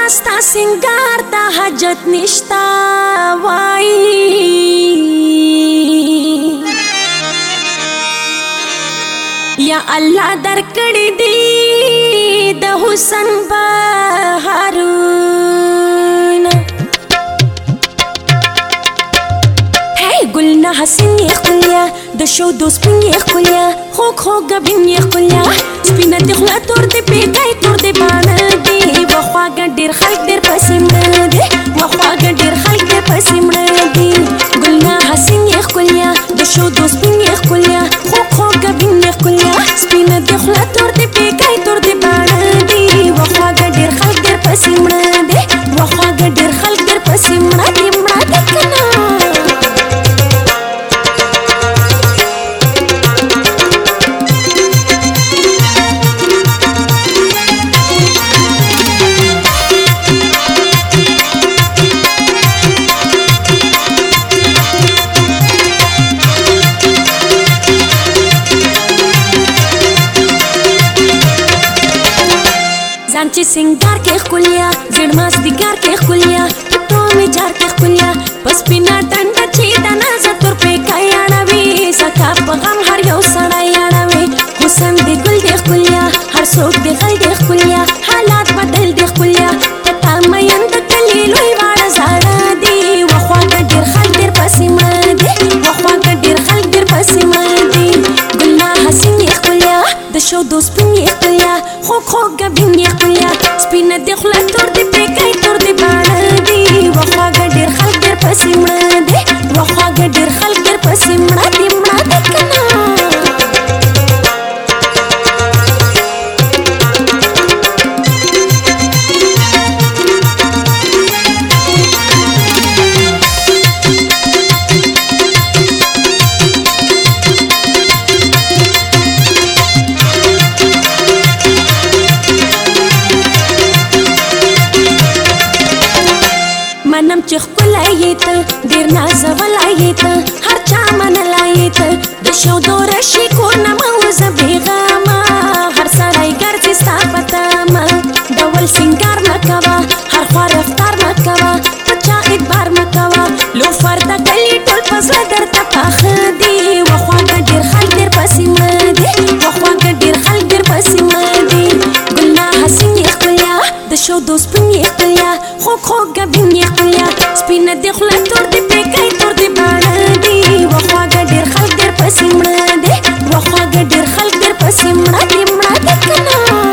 ستا سنگار تا حاجت نشتا وای یا الله درکړی دی د حسن بهارونه گلنا حسین یې ښکلیا د شودو سپین یې ښکلیا خوږ خوږ ګبین یې ښکلیا سپینه دې خوله تور دې پیکی تور دې باڼه دي وخواږه ډېر خلک ډېر پسې مړه دي وخواږه ډېر خلک ډېر پسې مړه دي ګلنا حسین یې ښکلیا د شودو سپین یې ښکلیا خوږ خوږ ګبین یې ښکلیا سپینه دې خوله تور دې پیکی تور دې باڼه دي وخواږه ډېر خلک ډېر پسې مړه دي وخواږه ډېر خلک ډېر پسې مړه دي که نه ځان چې سنگار کې ښکلیا زړه مازدیګر کې ښکلیا پټو مې جار کې ښکلیا په سپینه ډنډه چې د نازه تور پیکی اړوي سکا په غم هر یو سړی اړوي حسن دې ګل دې ښکلیا هر څوک دې غل دې ښکلیا حالات بدل دې ښکلیا په تا مین د کلي لوی واړه زاړه دي وخواږه ډېر خلک ډېر پسې مړه دي وخواږه ډېر خلک ډېر پسې مړه دي ګلنا حسین یې ښکلیا د شودو سپین یې ښکلیا خوږ خوږ ګبین یې ښکلیا سپینه دې خوله تور دې پیکی تور دې باڼه دي وخواږه ډېر خلک ډېر پسې مړه دي وخواږه ډېر خلک ډېر پسې مړه دي که نه منم چې ښکلی یې ته ډېر نازولی یې ته هر چا منلی یې ته د شودو رشي کور نه مه وځه بېغمه هر سړی ګرځي ستا په تمه ډول سینګار مه کوه هر خوا رفتار مه کوه په چا اعتبار مه کوه لوفر د کلي ټول په زړه درته پاخه دي وخواږه ډېر خلک ډېر پسې مړه دي وخواږه ډېر خلک ډېر پسې مړه دي ګلنا حسین یې ښکلیا د شودو سپین یې ښکلیا خوږ خوږ ګبین یې ښکلیا سپینه دې خوله تور دې پیکی تور دې باڼه دي وخواږه ډېر خلک ډېر پسې مړه دي وخواږه ډېر خلک ډېر پسې مړه دي که نه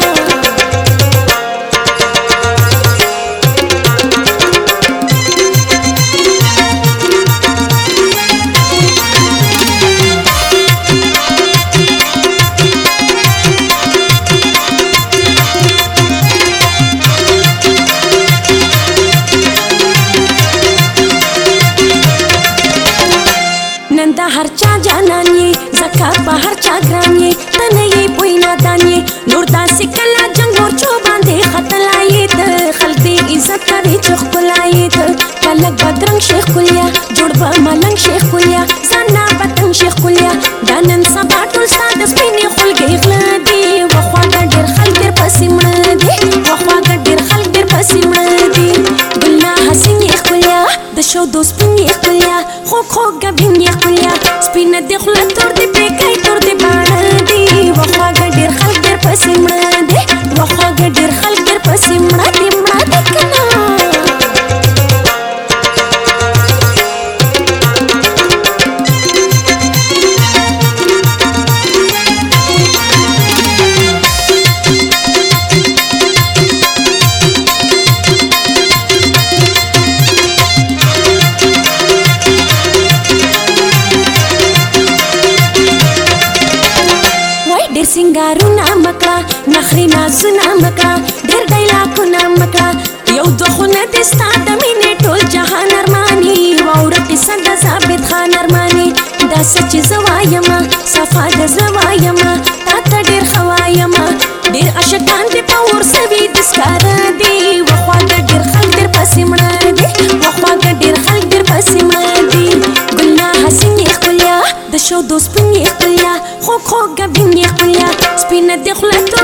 نن د هر چا جانان یې ځکه په هر چا ګران یې ته نه یې پوی نادان یې نور داسې کله جنګ مورچو باندې ختلی یې ته خلک دې عزت کوي چې ښکلی یې ته کلک بدرنګ شي ښکلیا جوړ به ملنګ شي ښکلیا ځان نه بدنګ شي ښکلیا دا نن سبا ټول ستا د سپینې خولګۍ غله دي وخواږه ډېر خلک ډېر پسې مړه دي وخواږه ډېر خلک ډېر پسې مړه دي ګلنا حسین یې ښکلیا د شودو سپین یې ښکلیا خوږ خوږ ګبین یې ښکلیا سپینه دې خوله تور دې پیکی تور دې باڼه دي وخواږه ډېر خلک ډېر پسې مړه دي وخواږه ډېر خلک ډېر پسې مړه دي که نه سنگارونه مکړه نخرې نازونه مکړه ډېر ډایلاګونه مکړه یو دوه خونه دې ستا د مینې ټول جهان ارماني واوره قصه د ثابت خان ارماني دا څه چې زه وایمه صفا د زړه وایمه تا ته ډېر ښه وایمه ډېر عاشقان دې په اور سوي د ښکاره دي وخواږه ډېر خلک ډېر پسې مړه دي وخواږه ډېر خلک ډېر پسې مړه دي ګلنا حسین یې ښکلیا د شودو سپین یې ښکلیا خوږ خوږ ګبین یې ښکلیا سپینه دې خوله